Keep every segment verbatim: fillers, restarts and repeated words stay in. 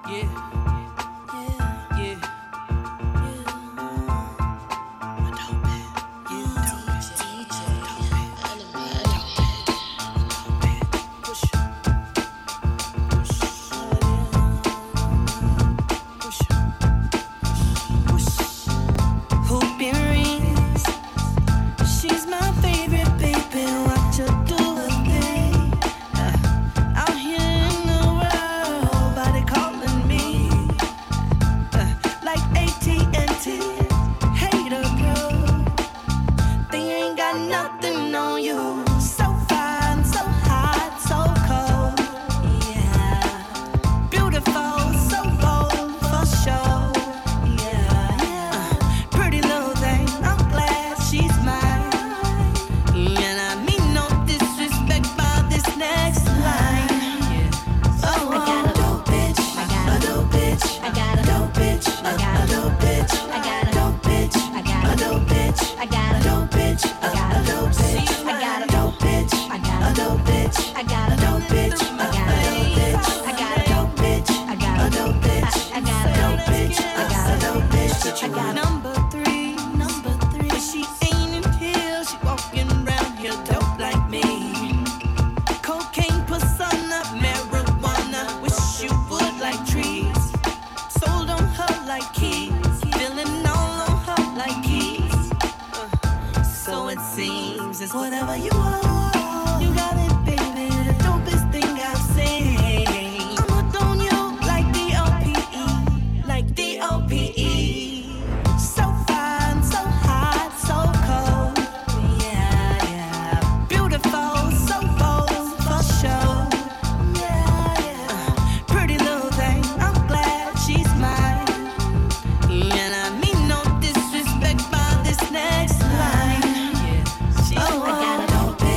I got a dope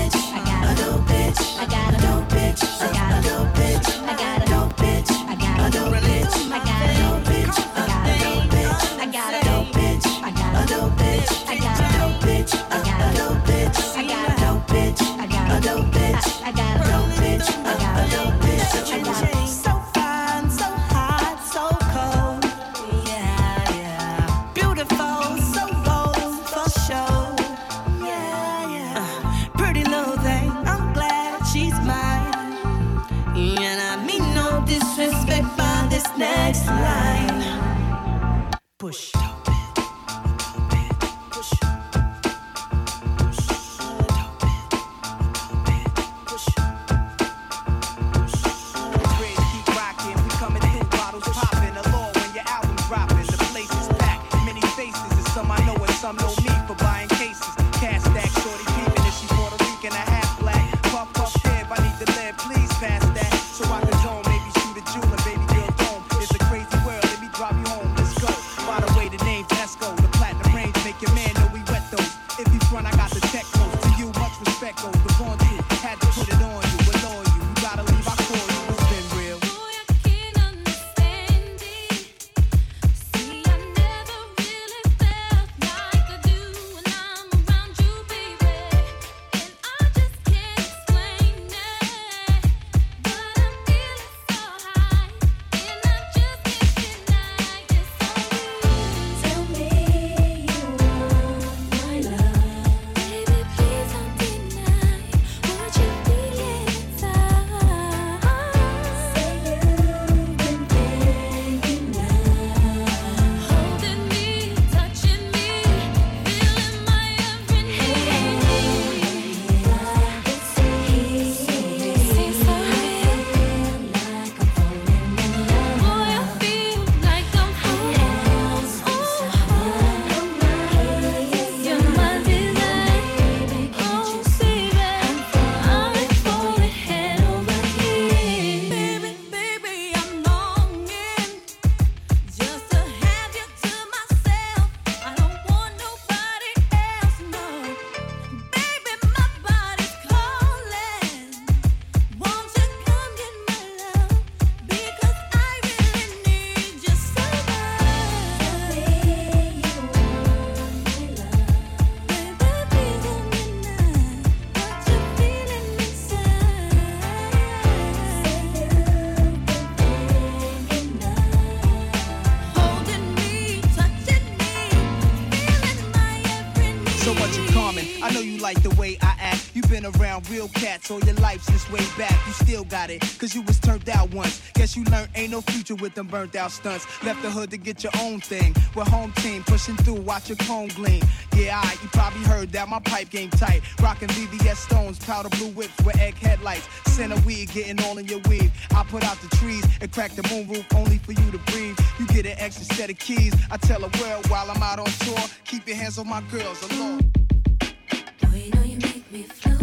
know you like the way I act. You been around real cats all your life since way back. You still got it, cause you was turned out once. Guess you learned ain't no future with them burnt out stunts. Left the hood to get your own thing. We're home team, pushing through, watch your cone gleam. Yeah, I, you probably heard that my pipe game tight. Rockin' V V S stones, powder blue whips with egg headlights. Center weed, getting all in your weave. I put out the trees and crack the moon roof only for you to breathe. You get an extra set of keys. I tell the world while I'm out on tour, keep your hands on my girls alone. Boy, you know you make me float.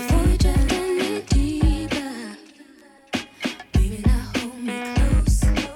Hold me close.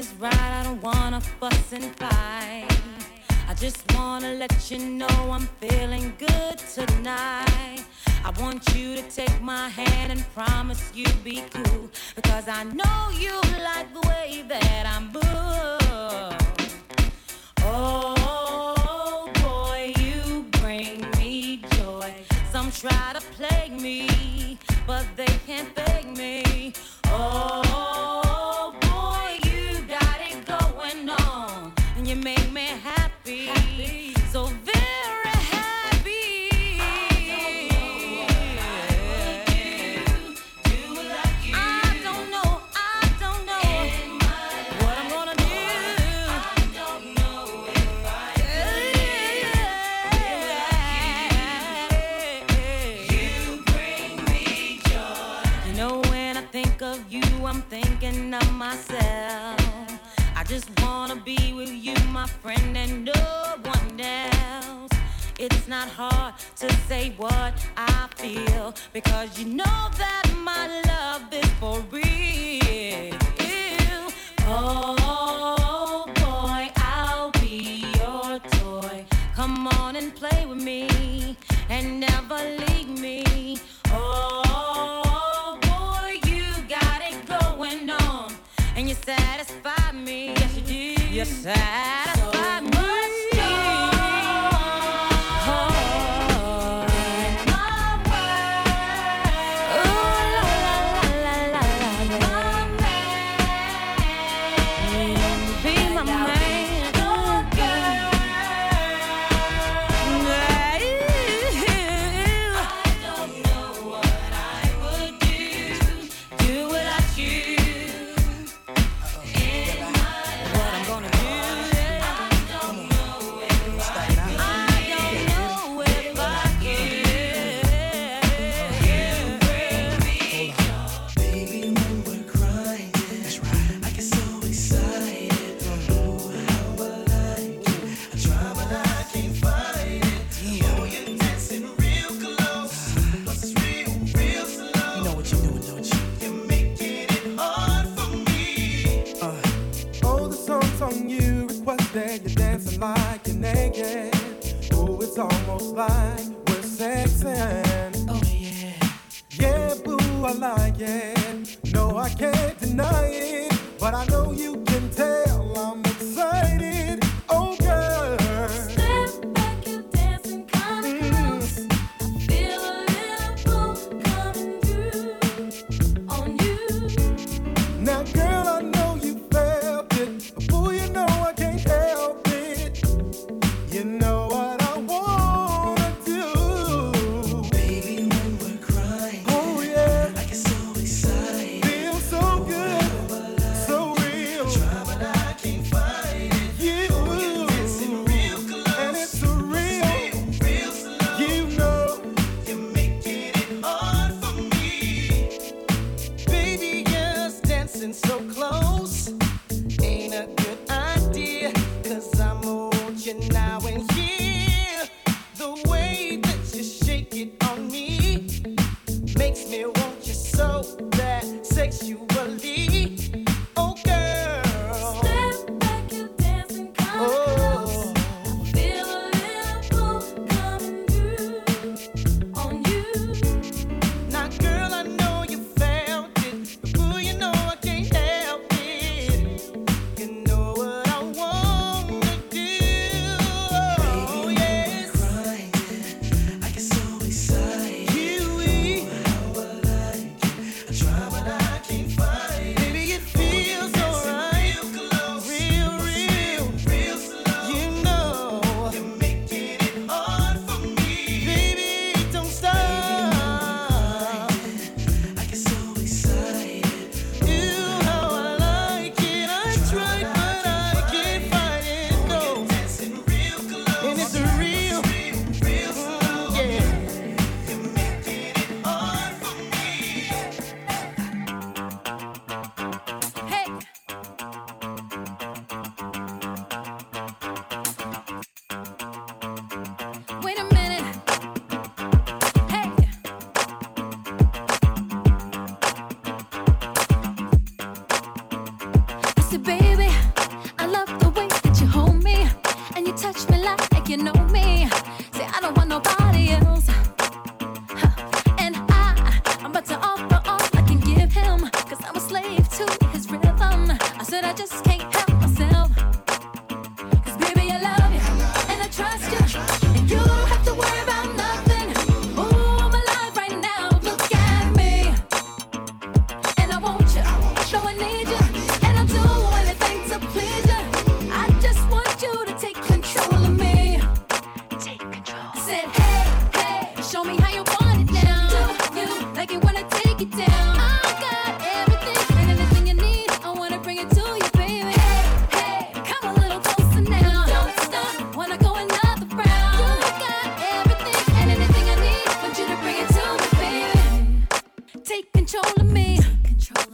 is right, I don't wanna fuss and fight. I just wanna let you know I'm feeling good tonight. I want you to take my hand and promise you'll be cool, because I know you like the way that I'm moved. Oh boy, you bring me joy. Some try to plague me, but they can't fake me. Oh boy, you got it going on, and you make me happy, happy. So very happy. I don't know, I don't know what I'm gonna do. I don't know if I You bring me joy. You know, when I think of you, I'm thinking of myself. I just wanna be with you, my friend, and no one else. It's not hard to say what I feel, because you know that my love is for real. Oh boy, I'll be your toy. Come on and play with me and never leave me. Oh boy, you got it going on, and you satisfy me. Yes, you do. You satisfy me. Like you're naked. Oh, it's almost like we're sexing. Oh yeah. Yeah, boo, I like it. No, I can't deny it, but I know you can tell I'm excited. Oh girl, step back, you're dancing kinda close. I feel a little pull coming through on you. Now girl, I know you felt it, but boo, you know I can't help it. You know what I wanna do, baby, when we're crying. Oh yeah, I get so excited, feel so good, so real. Try but I can't fight it. You, oh, you're dancing real close, and it's so real, real slow. You know you're making it hard for me, baby. Yes, dancing so close ain't a good idea, 'cause I'm on you now and here. The way that you shake it on me makes me want you so bad sexually. Oh girl, Step back, you're dancing kinda close. oh, I feel a little pull coming through on you. now girl, I know you felt it, but boo, you know I can't help it. You know what I wanna do. Oh yes, I get so excited. You, how I like it. I try but I can't find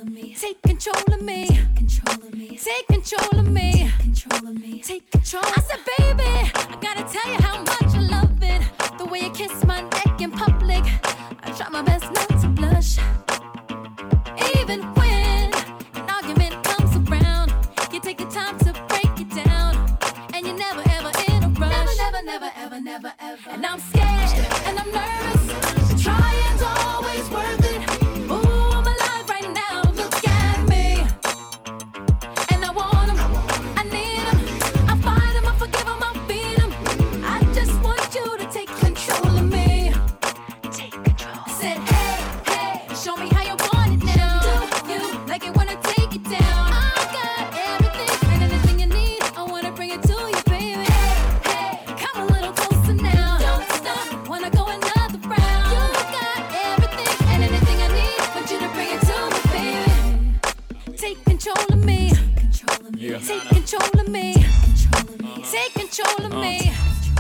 of me. Take control of me. Take control of me. Take control of me. Take control of me. Take control. I said, baby, I gotta tell you how much I love it. The way you kiss my neck in public. I try my best not to blush. Even when an argument comes around, you take the time to break it down, and you never ever in a rush. Never, never, never, ever, never, ever. And I'm scared and I'm nervous. Trying's always worth it. Ooh, I'm alive right now. Look at me. And I want 'em, I need 'em, I fight 'em, I forgive 'em, I beat 'em. I just want you to take control of me. Take control. I said, hey, hey, show me how you want it now. Do you like it when I take it down? I got everything and anything you need. I wanna bring it to you, baby. Hey, hey, come a little closer now. Don't stop, wanna go another round. You got everything and anything I need. Want you to bring it to me, baby. Take control of me. Yeah. Take control of me. Take control of me.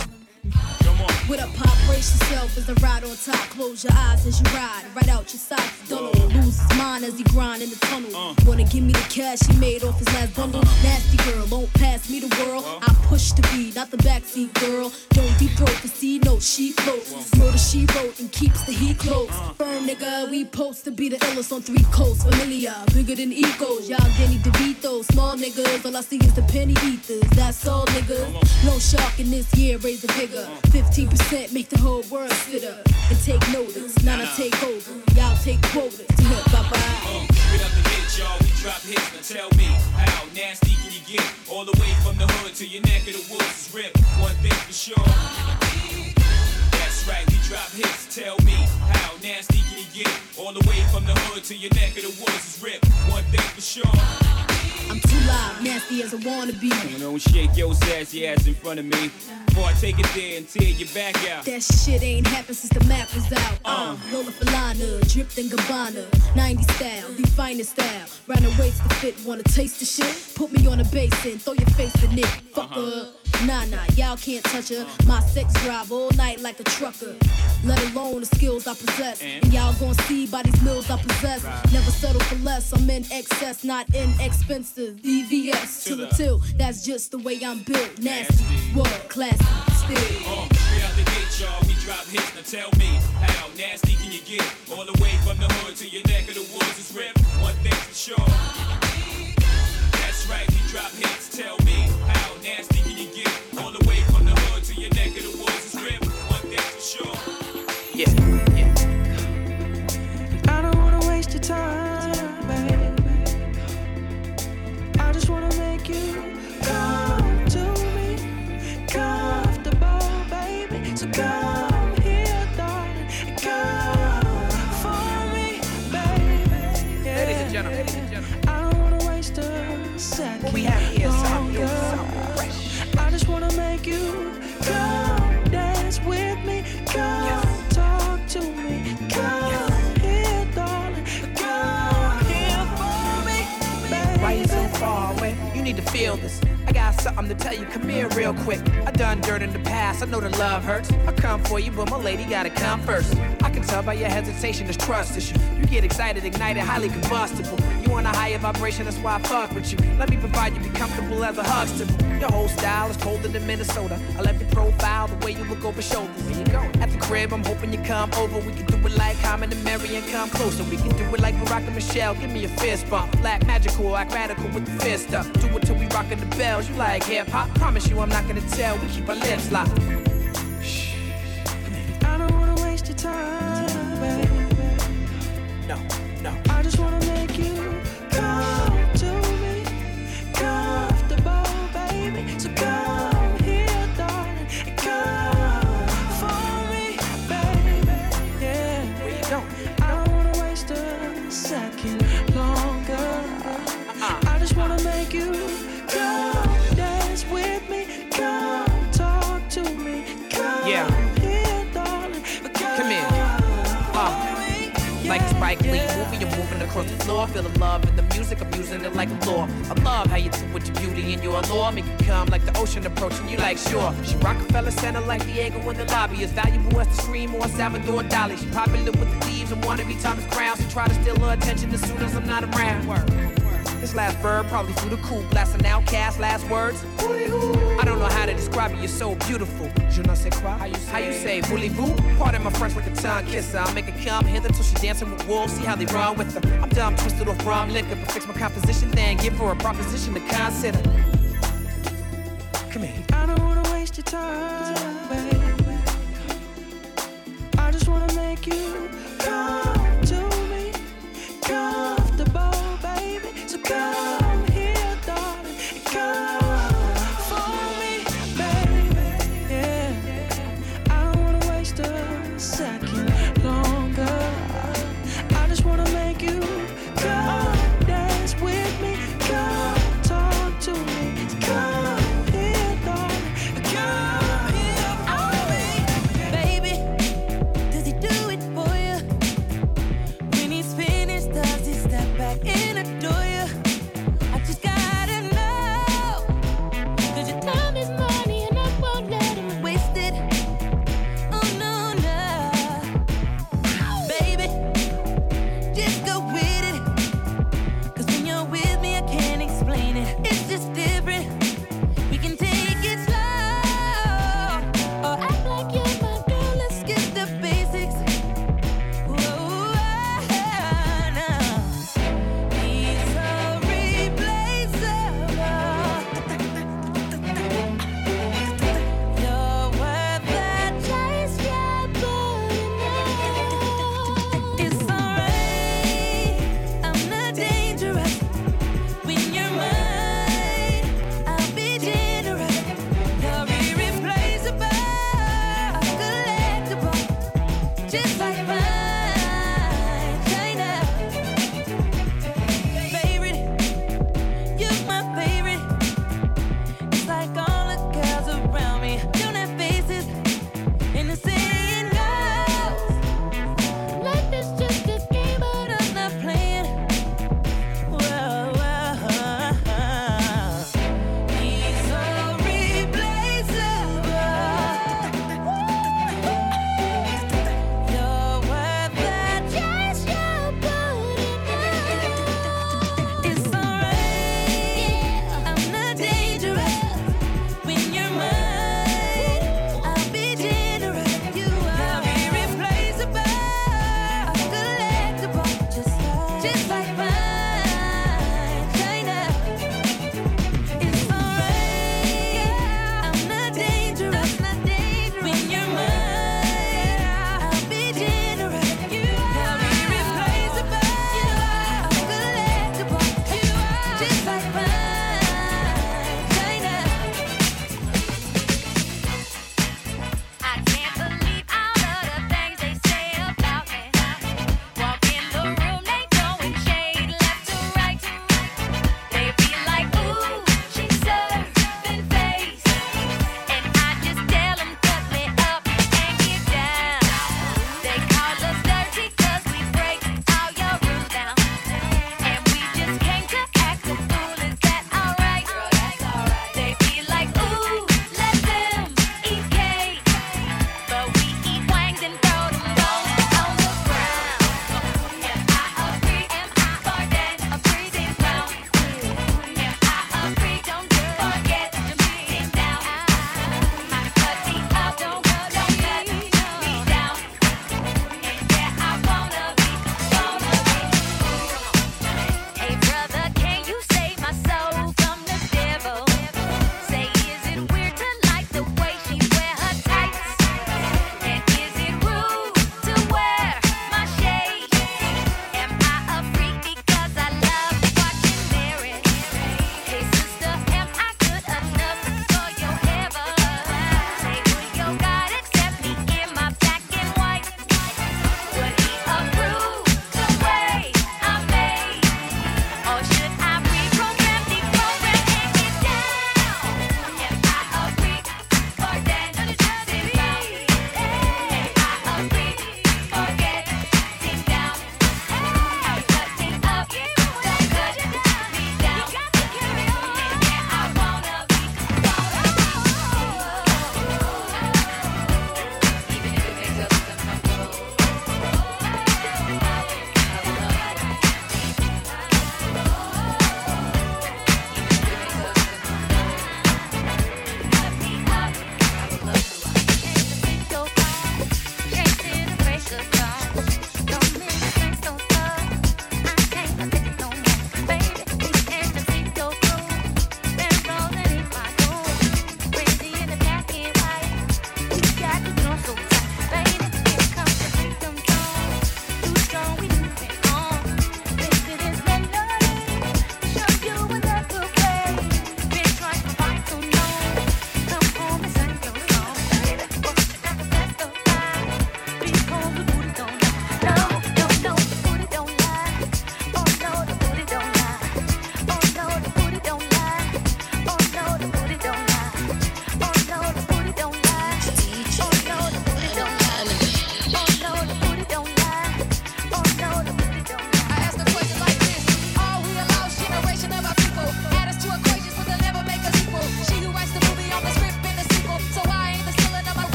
With a pop, brace yourself as I ride on top. Close your eyes as you ride, right out your side. Don't lose his mind as he grind in the tunnel. Uh. Wanna give me the cash he made off his last bundle? Uh. Nasty girl, won't pass me the world. Uh. I push the beat, not the backseat girl. Don't deep throat the C, no, she floats. Murder she wrote and keeps the heat close. Uh. Firm nigga, we post to be the illest on three coasts. Familiar, bigger than egos. Y'all Danny DeVito, small niggas. All I see is the penny ethers. That's all niggas. No shark in this year, raise the bigger. fifteen percent make the whole world sit up and take notice. Now I take over, y'all take quotas. Bye bye. Uh, get up the hit, y'all. We drop hits. Now tell me, how nasty can you get? All the way from the hood to your neck of the woods is ripped. One thing for sure. That's right, we drop hits. Tell me, how nasty can you get? All the way from the hood to your neck of the woods is ripped. One thing for sure. I'm too loud, nasty as I wanna be. You know, shake your sassy ass in front of me before I take it there and tear your back out. That shit ain't happened since the map was out. Uh, Lola Falana, dripped in Gabbana, nineties style, the finest style. Round the waist to fit, wanna taste the shit? Put me on a basin, throw your face in it. Fuck her. Uh-huh. Nah, nah, y'all can't touch her. My sex drive all night like a trucker. Let alone the skills I possess. And, and y'all gon' see by these mills I possess. Right. Never settle for less, I'm in excess, not inexpensive. E V S to the till, that's just the way I'm built. Nasty, world classy, still. Uh, straight out the gate, y'all, we drop hits. Now tell me, how nasty can you get? All the way from the hood to your neck of the woods is ripped. One thing for sure. That's right, we drop hits. Tell me, how nasty can you get? All the way from the hood to your neck of the woods is ripped. One thing for sure. Yeah, yeah. I don't wanna waste your time, baby. I just wanna make you come to me, comfortable, baby. So come here, darling, and come for me, baby. Yeah. Ladies and gentlemen, ladies and gentlemen, I don't wanna waste a second. what we have here is something new, something fresh. I just wanna make you come dance with me, come yes. talk to me, come yes. here, darling, come here for me, baby. Why you so far away? You need to feel this. I got something to tell you, come here real quick. I done dirt in the past, I know the love hurts. I come for you, but my lady gotta come first. I can tell by your hesitation, it's trust issue. You get excited, ignited, highly combustible. You want a higher vibration, that's why I fuck with you. Let me provide you, be comfortable as a Huxtable. Your whole style is colder than Minnesota. I love your profile, the way you look over shoulders. Where you going? At the crib, I'm hoping you come over. We can do it like Common and Mary and come closer. We can do it like Barack and Michelle, give me a fist bump. Black magical, act radical with the fist up. Do it till we rockin' the bells. You like hip hop? Promise you I'm not gonna tell. We keep our lips locked. Shh. I don't wanna waste your time, baby. No, no. I just wanna make you come to me, comfortable, baby. So come here, darling, and come for me, baby. Yeah. Where you going? I don't wanna waste a second longer. Uh-uh. I just wanna make you come dance with me, come talk to me, come yeah. here, darling, come, come here. Uh, like Spike Lee, moving, you're moving across across the floor. Feel the love in the music, I'm using it like a law. I love how you do with your beauty and your allure. Make you come like the ocean approaching you like shore. She Rockefeller Center like Diego in the lobby. As valuable as the scream or Salvador Dali. She popular with the thieves and wanna be Thomas Crown. So try to steal her attention as soon as I'm not around. Word. This last verb probably through the cool, blasting outcast last words. I don't know how to describe it, you're so beautiful. Je ne sais quoi, how you say, how you say voulez-vous? Pardon my French like a tongue kisser. I'll make her come hither till she dancing with wolves. See how they run with her. I'm dumb, twisted off rum liquor, but fix my composition, then give her a proposition to consider. Come here. I don't wanna waste your time, baby. I just wanna make you come to me, comfortable, baby. So come here, darling, and come for me, baby. Yeah, I don't wanna waste a second longer. I just wanna make you come dance with me, come talk to me, come here, darling, come here for me, baby. Does he do it for you?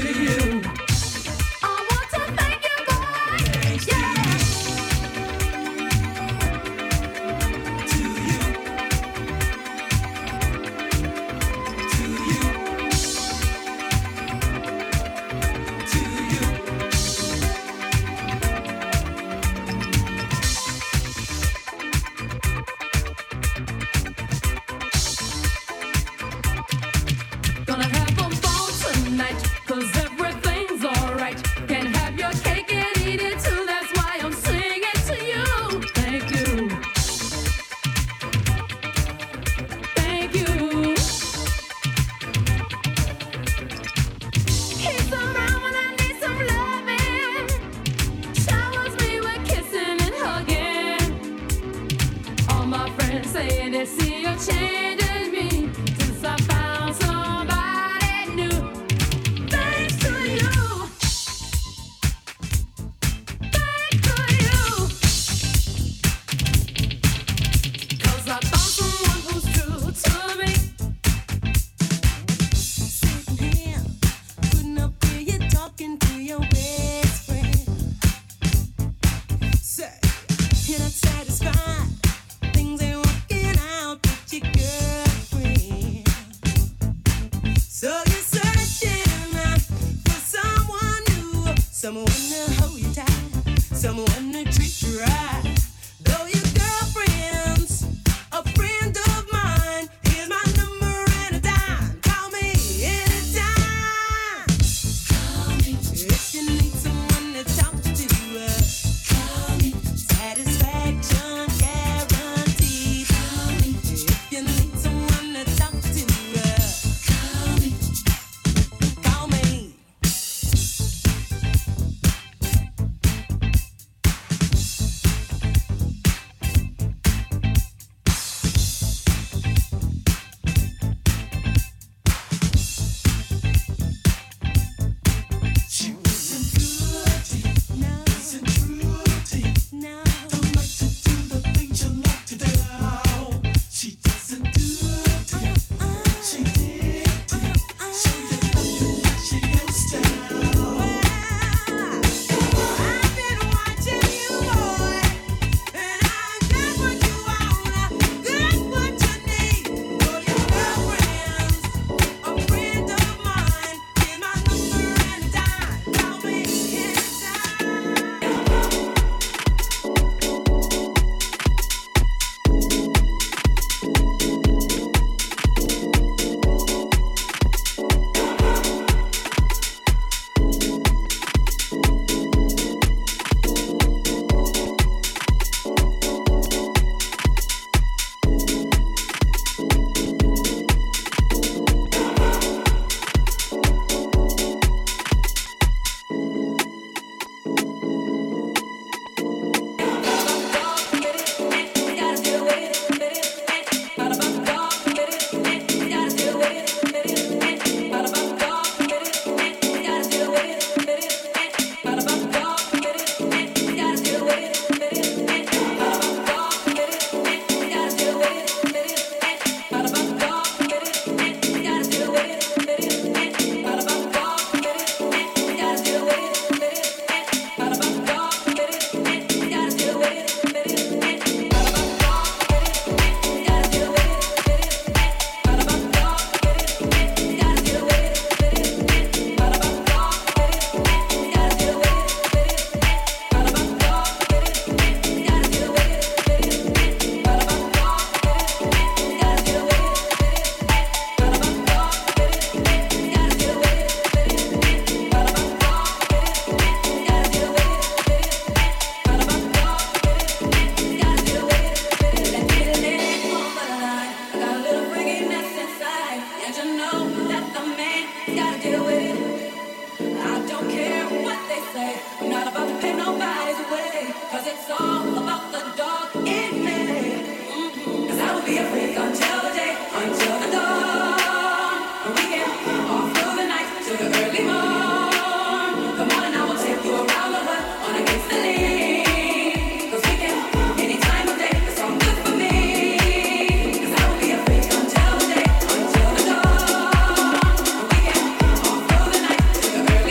Early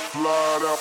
fly up.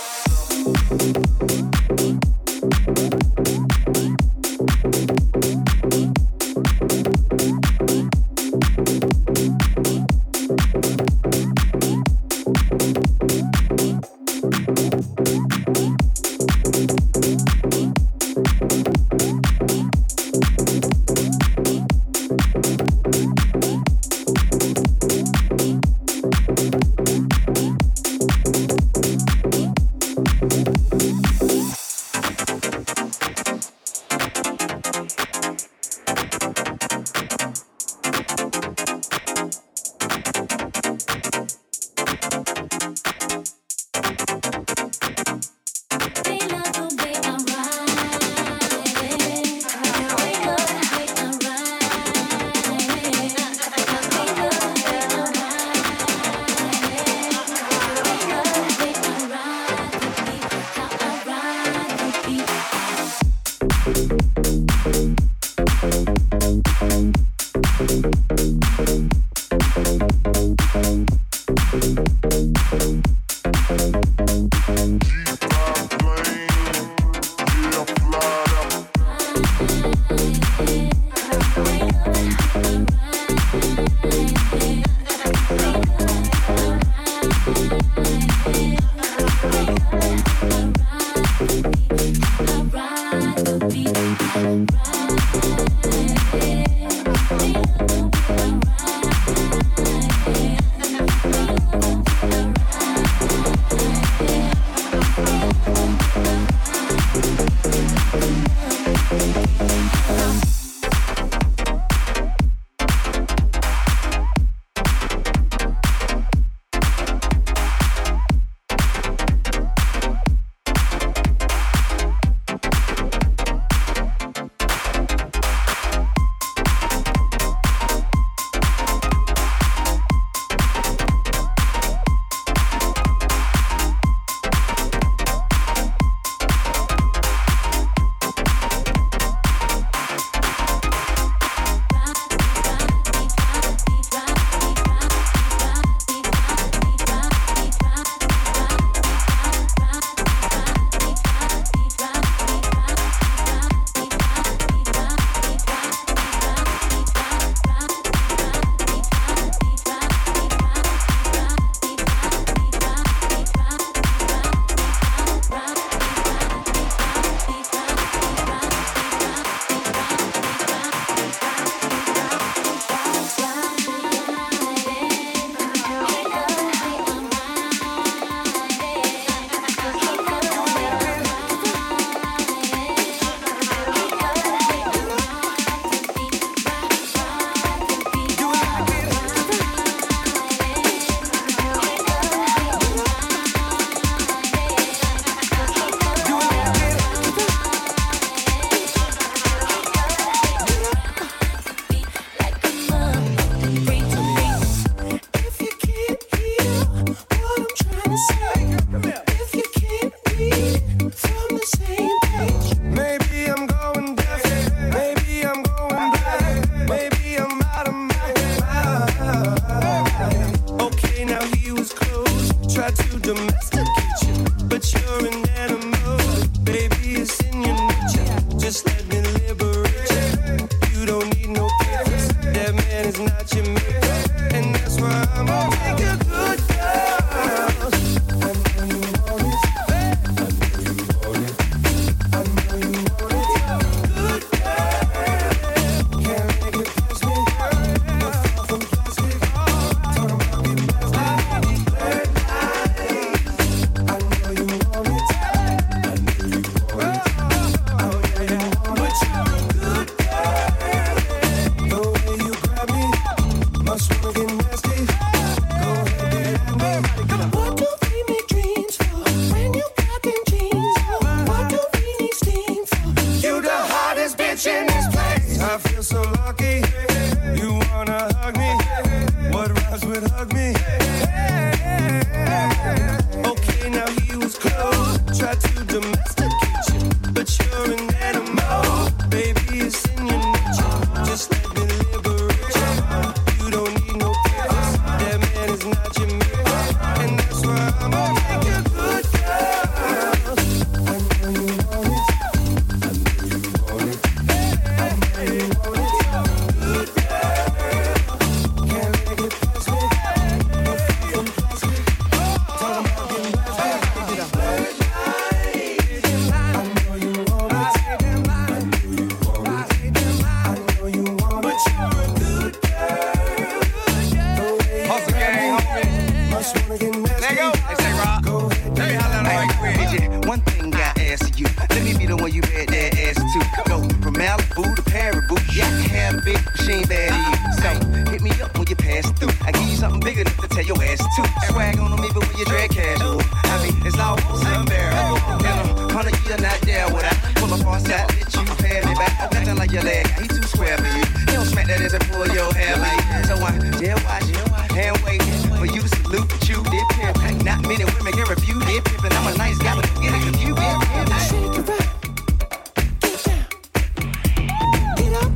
Tell Swag on them even when you drag casual. I mean, it's almost unbearable. In a hundred year, not there would I pull up on side, let you pay me back. Nothing like your leg, he too square for you. He don't smack that ass and pull your hair like. So I dare watch and wait for you to salute that you did pimp. Not many women can refuse it pimp, and I'm a nice guy, but get it if you get pimp. Shake it right. Get down. Get up.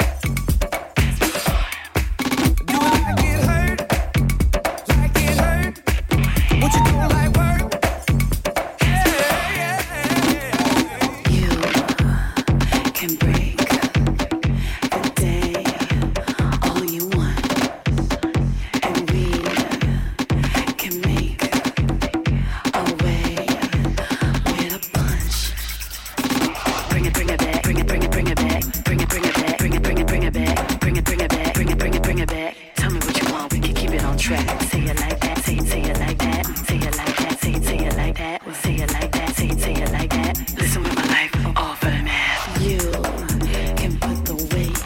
Do it like it hurt. Like it hurt. What you doing like work? Yeah, yeah, yeah. You can break the day all you want, and we can make a way with a punch. Bring it, bring it back, bring it, bring it, bring it back, bring it, bring it back, bring it, bring it, bring it back, bring it, bring it back, bring it, bring it, bring it back. Tell me what you want, we can keep it on track. Say it like that, say it, say it like that, say it like that, say it, say it like that, say it like that, say it, say it like that. Listen with my life, all for the math. You can put the weight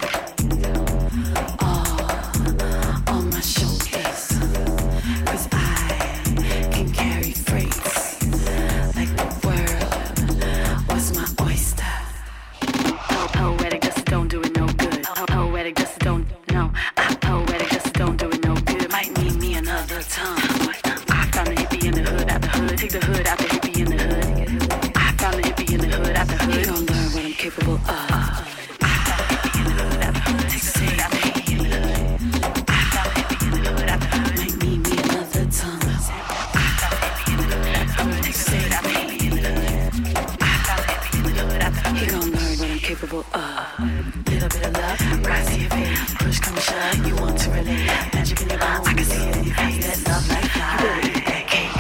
all on my shoulders, 'cause I can carry freights like the world was my oyster. Po- Poetic just don't do it no good. Po- Poetic just don't, no. I poetic just don't do it no good. Might need me another time. I found a hippie in the hood, out the hood. Take the hood out the hippie in the hood. I found a hippie in the hood, out the hood. You gon' learn what I'm capable of. I found a hippie in the hood, out the hood. Take the hood out the hippie in the hood. I found a hippie in the hood, out the hood. Might need me another time. I found a hippie in the hood, out the hood. Take the hood out the hippie in the hood. I found a hippie in the hood, out the hood. You gon' learn what I'm capable of. Little bit of love, rise to your feet. Push, come shove, you want to relate. Magic in your bones, I can see it in your face. That love like fire. You better eat that cake.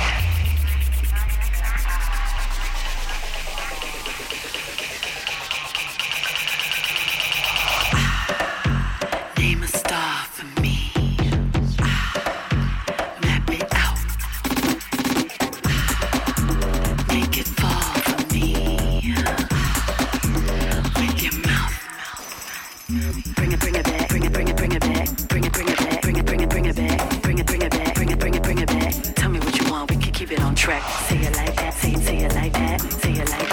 Name a star for me. Map it out. Make it fall for me. With your mouth. Bring it, bring it back. Bring it, bring it, bring it back. Bring it, bring it back. Bring it, bring it, bring it back. Bring it, bring it back. Bring it, bring it, bring it back. Tell me what you want. We can keep it on track. Say it like that. Say it, say it like that. Say it like